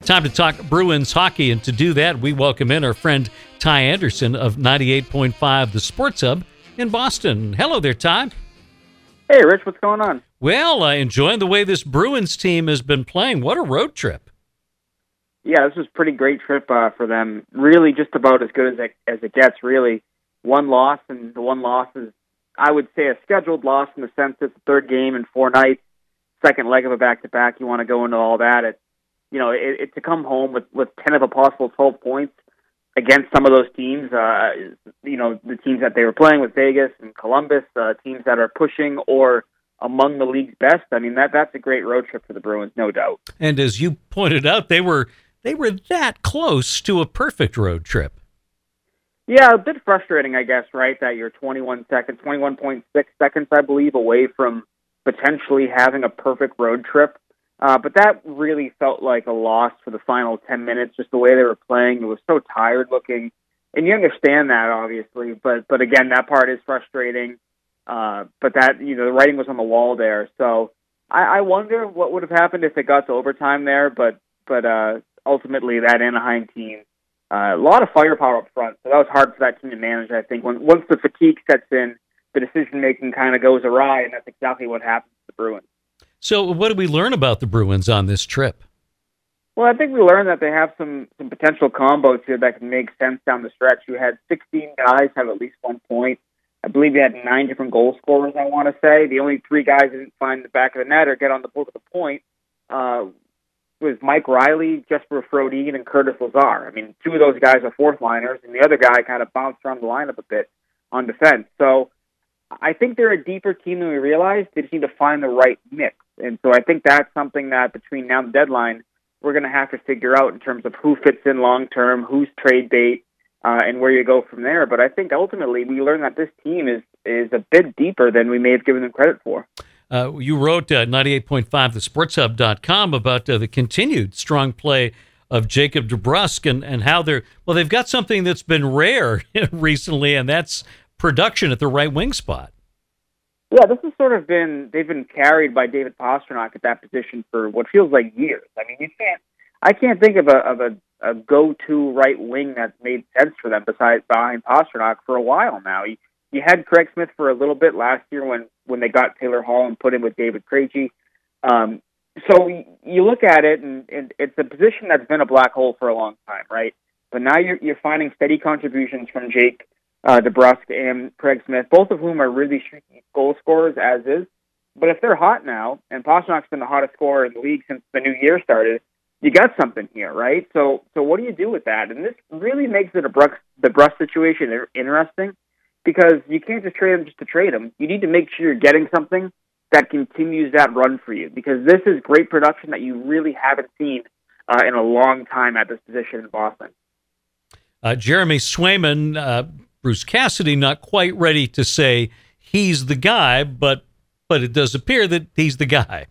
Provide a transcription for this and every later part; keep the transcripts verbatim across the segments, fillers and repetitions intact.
Time to talk Bruins hockey, and to do that, we welcome in our friend Ty Anderson of ninety-eight point five The Sports Hub in Boston. Hello there, Ty. Hey, Rich, what's going on? Well, uh, enjoying the way this Bruins team has been playing. What a road trip. Yeah, this was a pretty great trip uh, for them. Really just about as good as it, as it gets, really. One loss, and the one loss is, I would say, a scheduled loss in the sense it's the third game in four nights, second leg of a back-to-back. You want to go into all that. It, you know, it, it to come home with, with ten of a possible twelve points against some of those teams, uh, you know, the teams that they were playing with, Vegas and Columbus, uh, teams that are pushing or among the league's best. I mean, that that's a great road trip for the Bruins, no doubt. And as you pointed out, they were they were that close to a perfect road trip. Yeah, a bit frustrating, I guess, right, that you're twenty-one seconds, twenty-one point six seconds, I believe, away from potentially having a perfect road trip. Uh, but that really felt like a loss for the final ten minutes, just the way they were playing. It was so tired looking. And you understand that, obviously. But, but again, that part is frustrating. Uh, but that, you know, the writing was on the wall there. So I, I wonder what would have happened if it got to overtime there. But, but uh, ultimately, that Anaheim team, uh, a lot of firepower up front. So that was hard for that team to manage, I think. When, once the fatigue sets in, the decision-making kind of goes awry, and that's exactly what happened to the Bruins. So what did we learn about the Bruins on this trip? Well, I think we learned that they have some, some potential combos here that can make sense down the stretch. You had sixteen guys have at least one point. I believe you had nine different goal scorers, I want to say. The only three guys that didn't find the back of the net or get on the board with a point uh, was Mike Riley, Jesper Frodin, and Curtis Lazar. I mean, two of those guys are fourth-liners, and the other guy kind of bounced around the lineup a bit on defense. So I think they're a deeper team than we realized. They just need to find the right mix. And so I think that's something that between now and the deadline, we're going to have to figure out in terms of who fits in long-term, who's trade bait, uh, and where you go from there. But I think ultimately we learned that this team is, is a bit deeper than we may have given them credit for. Uh, you wrote uh, ninety-eight point five the sports hub dot com about uh, the continued strong play of Jacob DeBrusk and, and how they're, well, they've got something that's been rare recently, and that's production at the right wing spot. Yeah, this has sort of been, they've been carried by David Pastrnak at that position for what feels like years. I mean, you can't, I can't think of a, of a, a go-to right wing that's made sense for them besides behind Pastrnak for a while now. You, you had Craig Smith for a little bit last year when, when they got Taylor Hall and put him with David Krejci. Um, so you look at it, and, and it's a position that's been a black hole for a long time, right? But now you're, you're finding steady contributions from Jake Uh, DeBrusk and Craig Smith, both of whom are really streaky goal scorers as is. But if they're hot now, and Pasternak's been the hottest scorer in the league since the new year started, you got something here, right? So so what do you do with that? And this really makes the DeBrusk, DeBrusk situation interesting because you can't just trade him just to trade him. You need to make sure you're getting something that continues that run for you because this is great production that you really haven't seen uh, in a long time at this position in Boston. Uh, Jeremy Swayman, uh, Bruce Cassidy not quite ready to say he's the guy, but but it does appear that he's the guy.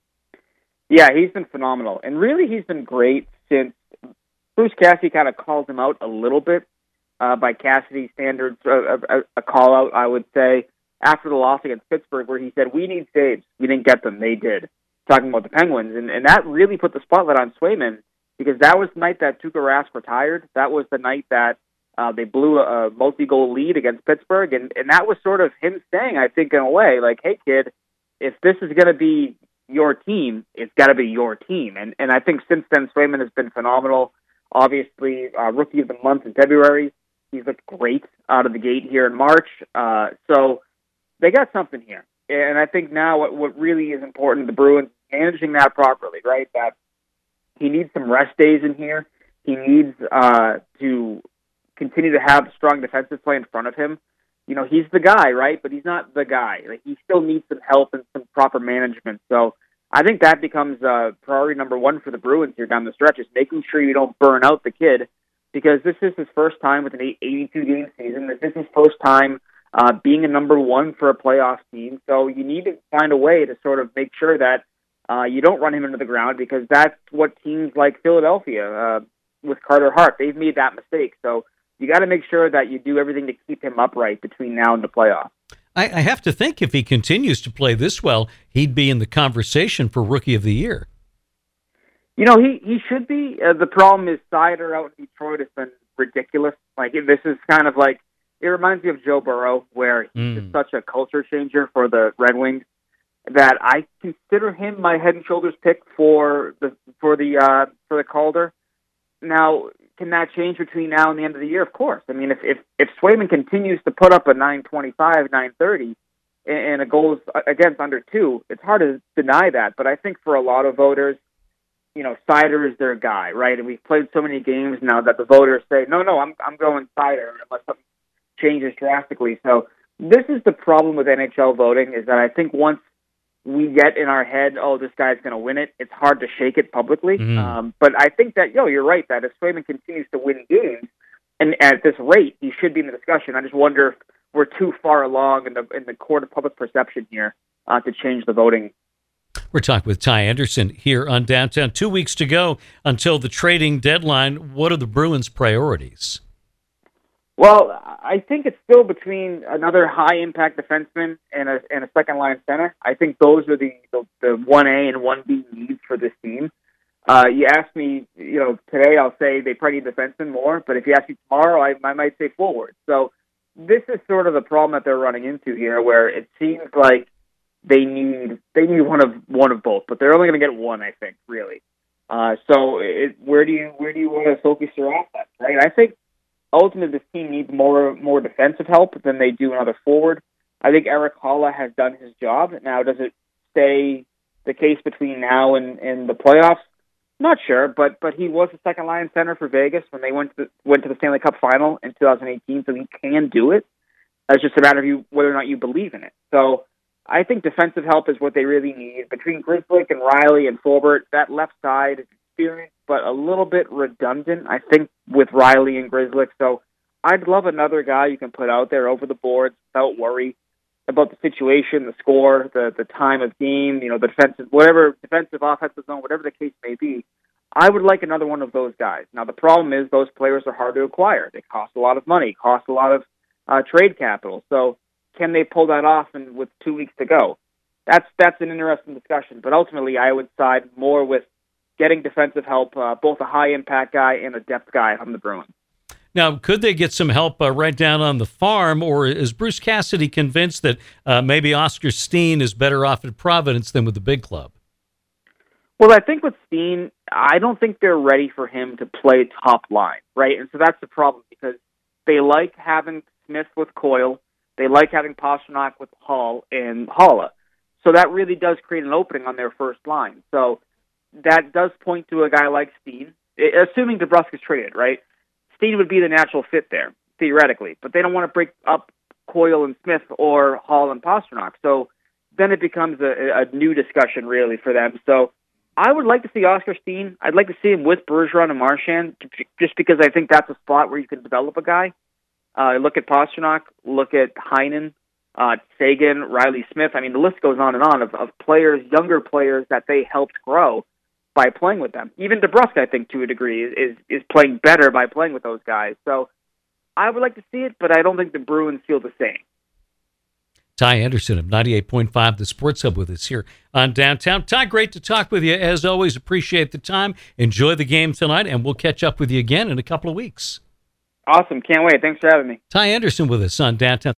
Yeah, he's been phenomenal. And really he's been great since Bruce Cassidy kind of called him out a little bit uh, by Cassidy's standards, uh, a, a call-out, I would say, after the loss against Pittsburgh where he said, we need saves. We didn't get them. They did. Talking about the Penguins. And, and that really put the spotlight on Swayman because that was the night that Tuukka Rask retired. That was the night that Uh, they blew a, a multi-goal lead against Pittsburgh, and, and that was sort of him saying, I think, in a way, like, hey, kid, if this is going to be your team, it's got to be your team. And and I think since then, Swayman has been phenomenal. Obviously, uh, Rookie of the Month in February. He's looked great out of the gate here in March. Uh, so they got something here. And I think now what, what really is important, the Bruins, managing that properly, right? That he needs some rest days in here. He needs uh, to continue to have strong defensive play in front of him. You know, he's the guy, right? But he's not the guy. Like, he still needs some help and some proper management. So I think that becomes uh, priority number one for the Bruins here down the stretch, is making sure you don't burn out the kid, because this is his first time with an eighty-two game season. This is his first time uh, being a number one for a playoff team. So you need to find a way to sort of make sure that uh, you don't run him into the ground, because that's what teams like Philadelphia uh, with Carter Hart, they've made that mistake. So you got to make sure that you do everything to keep him upright between now and the playoffs. I, I have to think if he continues to play this well, he'd be in the conversation for Rookie of the Year. You know, he, he should be. Uh, the problem is Sider out in Detroit has been ridiculous. Like, this is kind of like, it reminds me of Joe Burrow, where he's Mm. just such a culture changer for the Red Wings that I consider him my head and shoulders pick for the for the uh, for the Calder. Now, can that change between now and the end of the year? Of course. I mean, if if, if Swayman continues to put up a nine twenty-five, nine thirty, and a goal against under two, it's hard to deny that. But I think for a lot of voters, you know, Sider is their guy, right? And we've played so many games now that the voters say, no, no, I'm I'm going Sider unless something changes drastically. So this is the problem with N H L voting, is that I think once we get in our head, oh, this guy's going to win it, it's hard to shake it publicly. Mm-hmm. Um, but I think that, yo, you're right, that if Swayman continues to win games, and at this rate, he should be in the discussion. I just wonder if we're too far along in the in the court of public perception here uh, to change the voting. We're talking with Ty Anderson here on Downtown. Two weeks to go until the trading deadline. What are the Bruins' priorities? Well, I think it's still between another high-impact defenseman and a and a second-line center. I think those are the, the, the one A and one B needs for this team. Uh, you ask me, you know, today I'll say they probably need defensemen more, but if you ask me tomorrow, I, I might say forward. So this is sort of the problem that they're running into here, where it seems like they need they need one of one of both, but they're only going to get one, I think, really. Uh, so it, where do you where do you want to focus your offense, right? I think ultimately this team needs more more defensive help than they do another forward. I think Erik Haula has done his job. Now, does it stay the case between now and, and the playoffs? Not sure, but but he was the second line center for Vegas when they went to the, went to the Stanley Cup final in two thousand eighteen, so he can do it. It's just a matter of you whether or not you believe in it. So I think defensive help is what they really need. Between Grzelcyk and Riley and Forbort, that left side is experienced, but a little bit redundant, I think, with Riley and Grzelcyk. So I'd love another guy you can put out there over the boards without worry about the situation, the score, the the time of game, you know, the defensive, whatever, defensive, offensive zone, whatever the case may be. I would like another one of those guys. Now, the problem is those players are hard to acquire. They cost a lot of money, cost a lot of uh, trade capital. So can they pull that off in, with two weeks to go? That's that's an interesting discussion. But ultimately, I would side more with getting defensive help, uh, both a high-impact guy and a depth guy from the Bruins. Now, could they get some help uh, right down on the farm, or is Bruce Cassidy convinced that uh, maybe Oscar Steen is better off at Providence than with the big club? Well, I think with Steen, I don't think they're ready for him to play top line, right? And so that's the problem, because they like having Smith with Coyle. They like having Pastrnak with Hall and Haula. So that really does create an opening on their first line. So that does point to a guy like Steen, assuming DeBrusk is traded, right? Steen would be the natural fit there, theoretically. But they don't want to break up Coyle and Smith or Hall and Pastrnak. So then it becomes a, a new discussion, really, for them. So I would like to see Oscar Steen. I'd like to see him with Bergeron and Marchand, just because I think that's a spot where you can develop a guy. Uh, look at Pastrnak, look at Heinen, uh, Sagan, Riley Smith. I mean, the list goes on and on of, of players, younger players that they helped grow by playing with them. Even DeBrusk, I think, to a degree, is is playing better by playing with those guys. So I would like to see it, but I don't think the Bruins feel the same. Ty Anderson of ninety-eight point five, the Sports Hub, with us here on Downtown. Ty, great to talk with you. As always, appreciate the time. Enjoy the game tonight, and we'll catch up with you again in a couple of weeks. Awesome. Can't wait. Thanks for having me. Ty Anderson with us on Downtown.